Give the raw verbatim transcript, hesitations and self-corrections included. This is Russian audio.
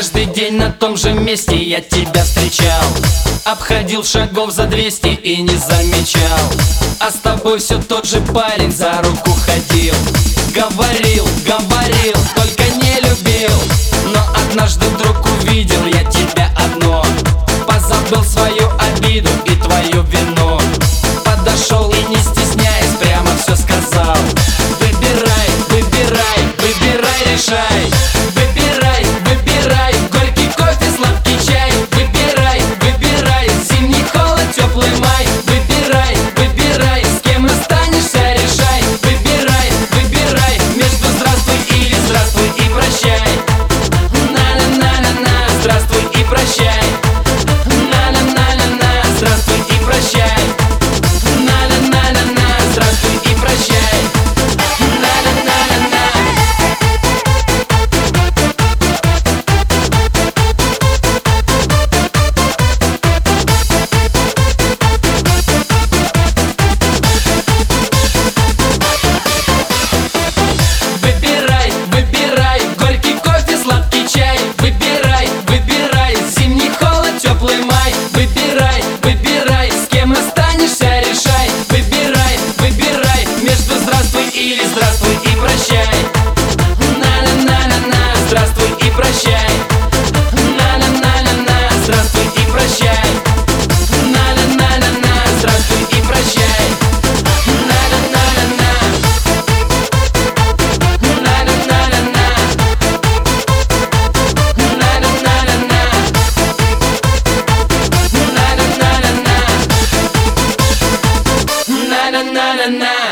Каждый день на том же месте я тебя встречал, обходил шагов за двести и не замечал. А с тобой все тот же парень за руку ходил. Говорил, говорил, только не любил. Но однажды вдруг увидел я тебя одно, позабыл свою обиду и твою вину. Подошел и не стесняясь прямо все сказал: выбирай, выбирай, выбирай, решай. Выбирай, выбирай, горький кофе, сладкий чай. Выбирай, выбирай, зимний холод, теплый май. Выбирай, выбирай, с кем останешься, решай. Выбирай, выбирай, между здравствуй или здравствуй и прощай. На-на-на-на-на, здравствуй и прощай. На-на-на-на-на, здравствуй и прощай. На-на-на-на-на, здравствуй и прощай. На-на-на-на-на. Выбирай, выбирай, горький кофе, сладкий чай. Выбирай, выбирай, зимний холод, теплый май. Выбирай, выбирай, с кем останешься, решай. Выбирай, выбирай, между здравствуй или здравствуй и прощай. На-на-на-на-на, здравствуй и прощай. На-на-на-на-на, здравствуй и прощай. На-на-на-на-на, здравствуй и прощай. На-на-на-на-на. На-на-на-на-на. На-на-на-на-на. На-на-на-на-на. На-на-на-на-на.